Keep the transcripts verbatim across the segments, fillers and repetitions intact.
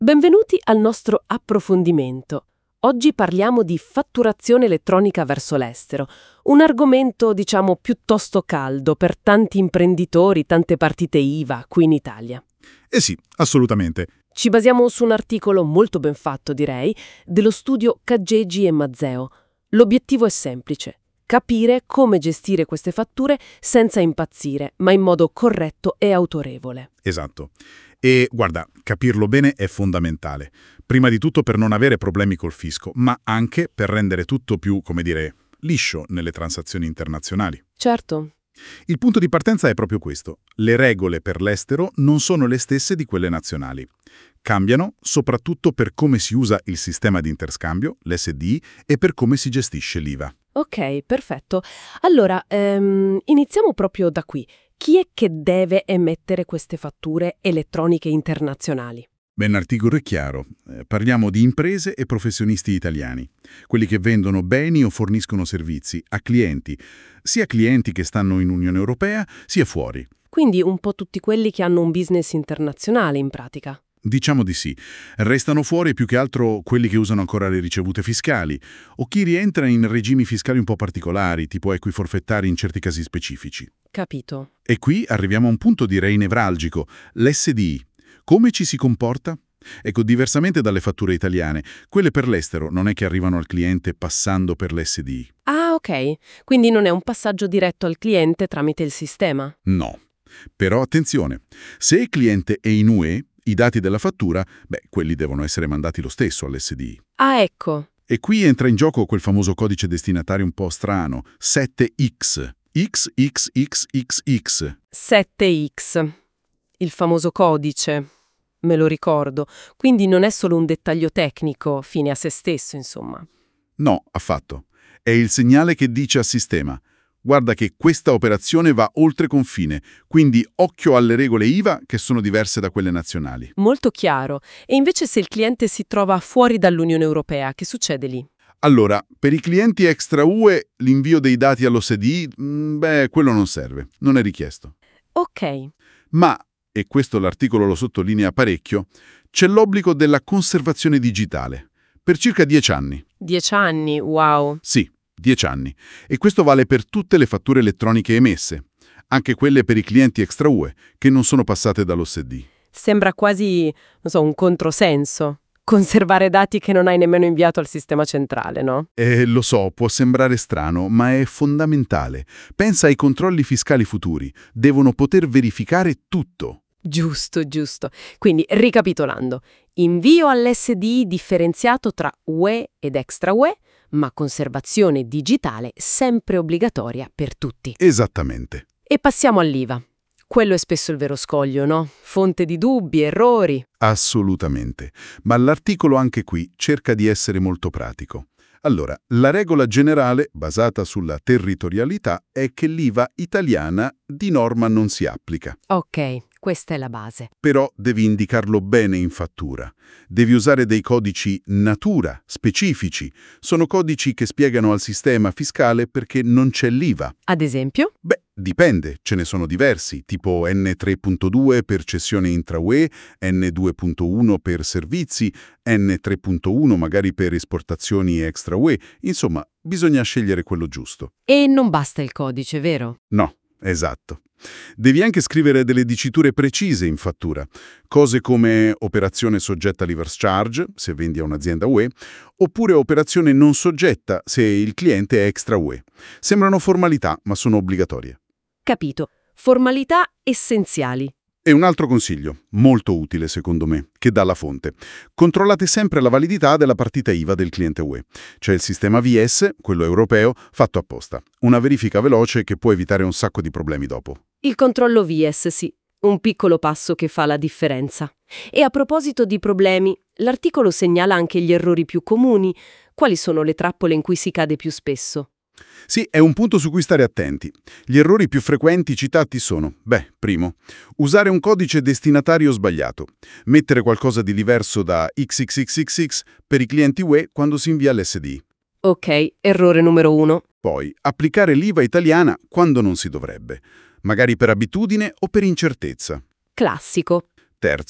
Benvenuti al nostro approfondimento. Oggi parliamo di fatturazione elettronica verso l'estero, un argomento, diciamo, piuttosto caldo per tanti imprenditori, tante partite I V A qui in Italia. Eh sì, assolutamente. Ci basiamo su un articolo molto ben fatto, direi, dello studio Caggeggi e Mazzeo. L'obiettivo è semplice: capire come gestire queste fatture senza impazzire, ma in modo corretto e autorevole. Esatto. E guarda, capirlo bene è fondamentale. Prima di tutto per non avere problemi col fisco, ma anche per rendere tutto più, come dire, liscio nelle transazioni internazionali. Certo. Il punto di partenza è proprio questo. Le regole per l'estero non sono le stesse di quelle nazionali. Cambiano soprattutto per come si usa il sistema di interscambio, l'S D I, e per come si gestisce l'I V A. Ok, perfetto. Allora, ehm, iniziamo proprio da qui. Chi è che deve emettere queste fatture elettroniche internazionali? Ben, l'articolo è chiaro. Eh, parliamo di imprese e professionisti italiani, quelli che vendono beni o forniscono servizi a clienti, sia clienti che stanno in Unione Europea, sia fuori. Quindi un po' tutti quelli che hanno un business internazionale in pratica. Diciamo di sì. Restano fuori più che altro quelli che usano ancora le ricevute fiscali o chi rientra in regimi fiscali un po' particolari, tipo equiforfettari in certi casi specifici. Capito. E qui arriviamo a un punto direi nevralgico, l'S D I. Come ci si comporta? Ecco, diversamente dalle fatture italiane, quelle per l'estero non è che arrivano al cliente passando per l'S D I. Ah, ok. Quindi non è un passaggio diretto al cliente tramite il sistema? No. Però attenzione, se il cliente è in U E, i dati della fattura, beh, quelli devono essere mandati lo stesso all'S D I. Ah, ecco. E qui entra in gioco quel famoso codice destinatario un po' strano, sette X. X X X X X. sette X. Il famoso codice. Me lo ricordo. Quindi non è solo un dettaglio tecnico, fine a se stesso, insomma. No, affatto. È il segnale che dice al sistema: guarda che questa operazione va oltre confine, quindi occhio alle regole I V A che sono diverse da quelle nazionali. Molto chiaro. E invece se il cliente si trova fuori dall'Unione Europea, che succede lì? Allora, per i clienti extra U E l'invio dei dati allo S D I, mh, beh, quello non serve, non è richiesto. Ok. Ma, e questo l'articolo lo sottolinea parecchio, c'è l'obbligo della conservazione digitale, per circa dieci anni. Dieci anni, wow. Sì, dieci anni. E questo vale per tutte le fatture elettroniche emesse, anche quelle per i clienti extra U E, che non sono passate dallo S D I. Sembra quasi, non so, un controsenso. Conservare dati che non hai nemmeno inviato al sistema centrale, no? Eh, lo so, può sembrare strano, ma è fondamentale. Pensa ai controlli fiscali futuri. Devono poter verificare tutto. Giusto, giusto. Quindi, ricapitolando, invio all'S D I differenziato tra U E ed extra U E, ma conservazione digitale sempre obbligatoria per tutti. Esattamente. E passiamo all'I V A. Quello è spesso il vero scoglio, no? Fonte di dubbi, errori. Assolutamente. Ma l'articolo anche qui cerca di essere molto pratico. Allora, la regola generale, basata sulla territorialità, è che l'I V A italiana di norma non si applica. Ok, questa è la base. Però devi indicarlo bene in fattura. Devi usare dei codici natura, specifici. Sono codici che spiegano al sistema fiscale perché non c'è l'I V A. Ad esempio? Beh, dipende, ce ne sono diversi, tipo N tre punto due per cessione intra-U E, N due punto uno per servizi, N tre punto uno magari per esportazioni extra-U E, insomma, bisogna scegliere quello giusto. E non basta il codice, vero? No, esatto. Devi anche scrivere delle diciture precise in fattura, cose come operazione soggetta a reverse charge, se vendi a un'azienda U E, oppure operazione non soggetta, se il cliente è extra U E. Sembrano formalità, ma sono obbligatorie. Capito. Formalità essenziali. E un altro consiglio, molto utile secondo me, che dà la fonte. Controllate sempre la validità della partita I V A del cliente U E. C'è il sistema V S, quello europeo, fatto apposta. Una verifica veloce che può evitare un sacco di problemi dopo. Il controllo V S, sì. Un piccolo passo che fa la differenza. E a proposito di problemi, l'articolo segnala anche gli errori più comuni. Quali sono le trappole in cui si cade più spesso? Sì, è un punto su cui stare attenti. Gli errori più frequenti citati sono, beh, primo, usare un codice destinatario sbagliato, mettere qualcosa di diverso da X X X X X per i clienti U E quando si invia l'S D I. Ok, errore numero uno. Poi, applicare l'I V A italiana quando non si dovrebbe, magari per abitudine o per incertezza. Classico. Terzo,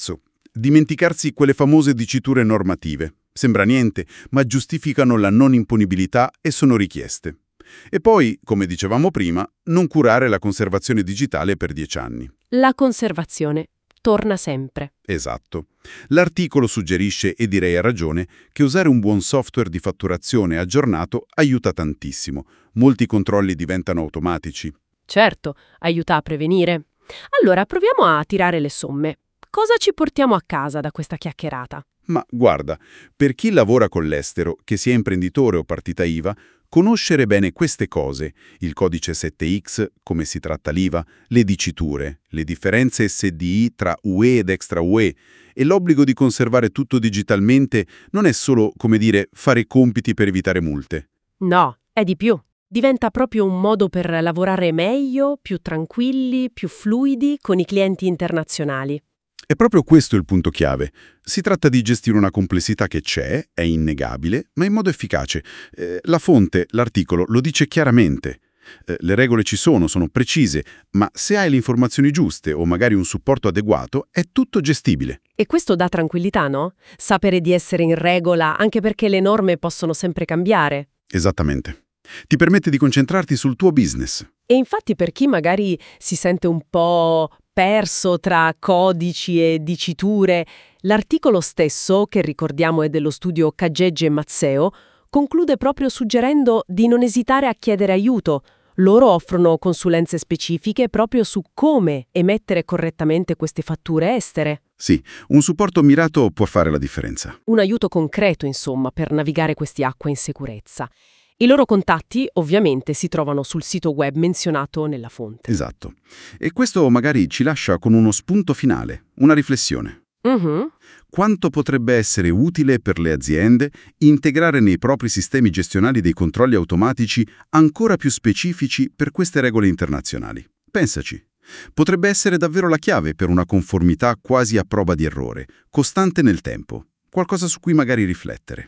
Dimenticarsi quelle famose diciture normative. Sembra niente, ma giustificano la non imponibilità e sono richieste. E poi, come dicevamo prima, non curare la conservazione digitale per dieci anni. La conservazione torna sempre. Esatto. L'articolo suggerisce, e direi a ragione, che usare un buon software di fatturazione aggiornato aiuta tantissimo. Molti controlli diventano automatici. Certo, aiuta a prevenire. Allora, proviamo a tirare le somme. Cosa ci portiamo a casa da questa chiacchierata? Ma guarda, per chi lavora con l'estero, che sia imprenditore o partita I V A, conoscere bene queste cose, il codice sette X, come si tratta l'I V A, le diciture, le differenze S D I tra U E ed extra U E e l'obbligo di conservare tutto digitalmente non è solo, come dire, fare compiti per evitare multe. No, è di più. Diventa proprio un modo per lavorare meglio, più tranquilli, più fluidi con i clienti internazionali. È proprio questo il punto chiave. Si tratta di gestire una complessità che c'è, è innegabile, ma in modo efficace. Eh, la fonte, l'articolo, lo dice chiaramente. Eh, le regole ci sono, sono precise, ma se hai le informazioni giuste o magari un supporto adeguato, è tutto gestibile. E questo dà tranquillità, no? Sapere di essere in regola, anche perché le norme possono sempre cambiare. Esattamente. Ti permette di concentrarti sul tuo business. E infatti per chi magari si sente un po' perso tra codici e diciture, l'articolo stesso, che ricordiamo è dello studio Cageggi e Mazzeo, conclude proprio suggerendo di non esitare a chiedere aiuto. Loro offrono consulenze specifiche proprio su come emettere correttamente queste fatture estere. Sì, un supporto mirato può fare la differenza. Un aiuto concreto, insomma, per navigare queste acque in sicurezza. I loro contatti, ovviamente, si trovano sul sito web menzionato nella fonte. Esatto. E questo magari ci lascia con uno spunto finale, una riflessione. Mm-hmm. Quanto potrebbe essere utile per le aziende integrare nei propri sistemi gestionali dei controlli automatici ancora più specifici per queste regole internazionali? Pensaci. Potrebbe essere davvero la chiave per una conformità quasi a prova di errore, costante nel tempo. Qualcosa su cui magari riflettere.